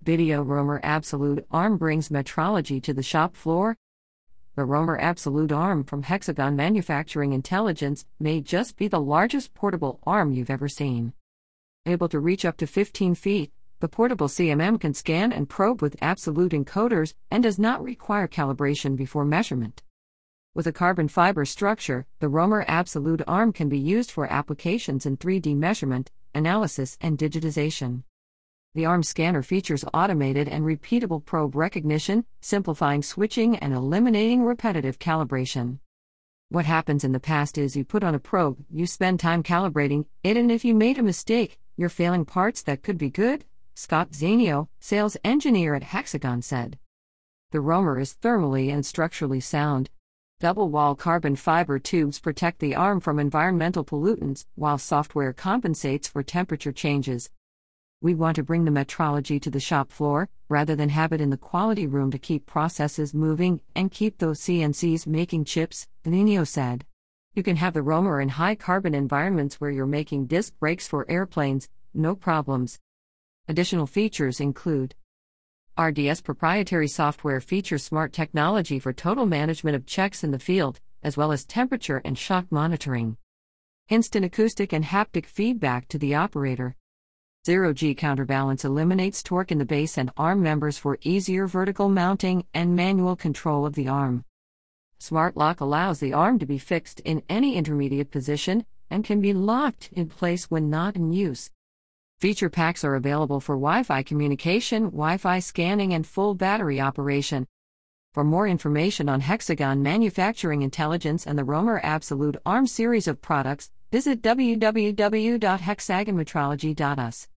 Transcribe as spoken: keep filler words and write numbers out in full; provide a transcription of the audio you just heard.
Video Roamer Absolute Arm brings metrology to the shop floor. The Roamer Absolute Arm from Hexagon Manufacturing Intelligence may just be the largest portable arm you've ever seen. Able to reach up to fifteen feet, the portable C M M can scan and probe with absolute encoders and does not require calibration before measurement. With a carbon fiber structure, the Roamer Absolute Arm can be used for applications in three D measurement, analysis, and digitization. The arm scanner features automated and repeatable probe recognition, simplifying switching and eliminating repetitive calibration. What happens in the past is you put on a probe, you spend time calibrating it, and if you made a mistake, you're failing parts that could be good, Scott Zanio, sales engineer at Hexagon, said. The Roamer is thermally and structurally sound. Double-wall carbon fiber tubes protect the arm from environmental pollutants, while software compensates for temperature changes. We want to bring the metrology to the shop floor, rather than have it in the quality room to keep processes moving and keep those C N Cs making chips, Zanio said. You can have the Roamer in high-carbon environments where you're making disc brakes for airplanes, no problems. Additional features include R D S proprietary software features smart technology for total management of checks in the field, as well as temperature and shock monitoring. Instant acoustic and haptic feedback to the operator. Zero-G counterbalance eliminates torque in the base and arm members for easier vertical mounting and manual control of the arm. Smart Lock allows the arm to be fixed in any intermediate position and can be locked in place when not in use. Feature packs are available for Wi-Fi communication, Wi-Fi scanning, and full battery operation. For more information on Hexagon Manufacturing Intelligence and the Roamer Absolute Arm series of products, visit w w w dot hexagon metrology dot u s.